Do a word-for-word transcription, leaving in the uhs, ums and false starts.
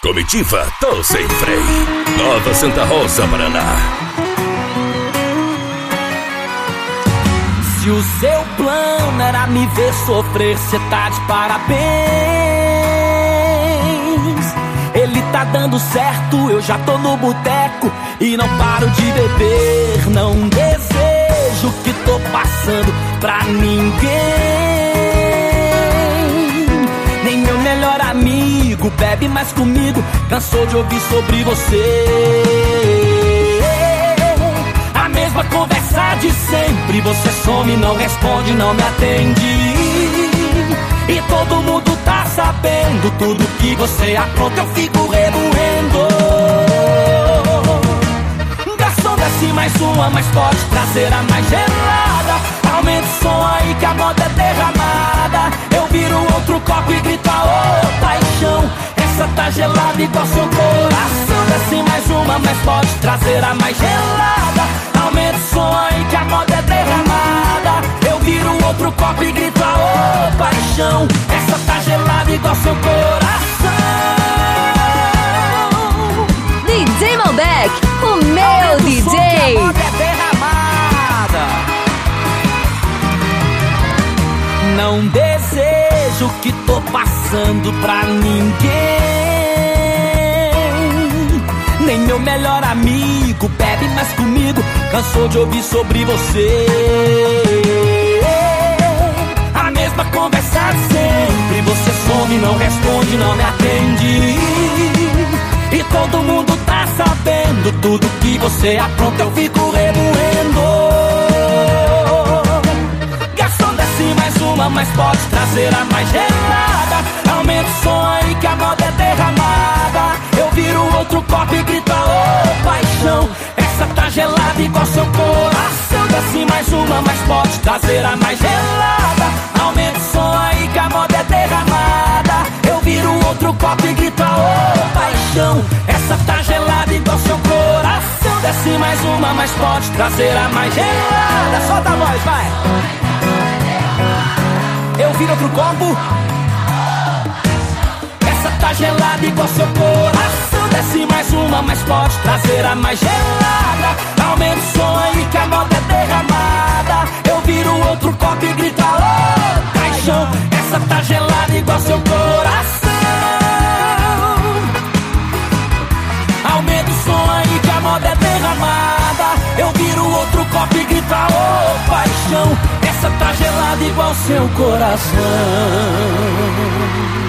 Comitiva Tô Sem Freio, Nova Santa Rosa, Paraná. Se o seu plano era me ver sofrer, cê tá de parabéns. Ele tá dando certo, eu já tô no boteco e não paro de beber. Não desejo o que tô passando pra ninguém. Nem meu melhor amigo bebe mais comigo, cansou de ouvir sobre você. A mesma conversa de sempre, você some, não responde, não me atende. E todo mundo tá sabendo tudo que você apronta, eu fico remoendo. Garçom, desce mais uma, mas pode trazer a mais gelada. Aumenta o som aí que a moda é derramada. Eu viro outro copo e grito, ô paixão, essa tá gelada igual seu coração. Desce mais uma, mas pode trazer a mais gelada. Aumenta o som aí que a moda é derramada. Eu viro outro copo e grito, ô paixão, essa tá gelada igual seu coração. D J Malbec, o meu D J. Que a moda é derramada. Não desejo o que tô passando pra ninguém. Nem meu melhor amigo bebe mais comigo, cansou de ouvir sobre você. A mesma conversa de sempre, você some, não responde, não me atende. E todo mundo tá sabendo tudo que você apronta, eu fico remoendo. Garçom, desce mais uma, mas pode trazer a mais gelada. Aumenta o som aí que a moda é derramada. Eu viro outro copo e grito, ô paixão, essa tá gelada igual seu coração. Desce mais uma, mas pode trazer a mais gelada. Aumenta o som aí que a moda é derramada. Eu viro outro copo e grito, ô paixão, essa tá gelada igual seu coração. Desce mais uma, mas pode trazer a mais gelada. Solta a voz, vai. Eu viro outro copo. Essa tá gelada igual seu coração. Desce mais uma, mas pode trazer a mais gelada. Aumenta o som aí que a moda é derramada. Eu viro outro copo e grito, ô paixão, essa tá gelada igual seu coração. Aumenta o som aí que a moda é derramada. Eu viro outro copo e grito, ô paixão, essa tá gelada igual seu coração.